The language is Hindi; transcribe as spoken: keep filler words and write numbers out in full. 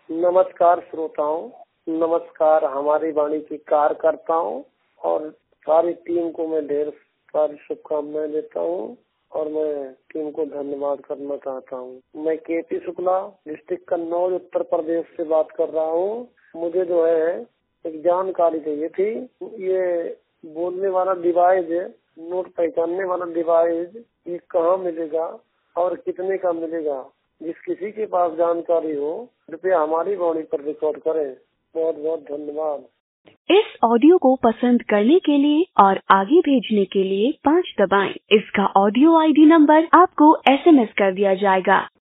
नमस्कार श्रोताओं, नमस्कार हमारी वाणी की कार्यकर्ताओं और सारी टीम को मैं ढेर सारी शुभकामनाएं देता हूँ और मैं टीम को धन्यवाद करना चाहता हूँ। मैं K P Shukla district Kannauj Uttar Pradesh से बात कर रहा हूँ। मुझे जो है एक जानकारी चाहिए थी। ये बोलने वाला डिवाइस, नोट पहचानने वाला डिवाइस, ये कहाँ मिलेगा और कितने का मिलेगा? जिस किसी के पास जानकारी हो कृपया हमारी वाणी पर रिकॉर्ड करें। बहुत बहुत धन्यवाद। इस ऑडियो को पसंद करने के लिए और आगे भेजने के लिए पाँच दबाएं। इसका ऑडियो आई डी नंबर आपको एस एम एस कर दिया जाएगा।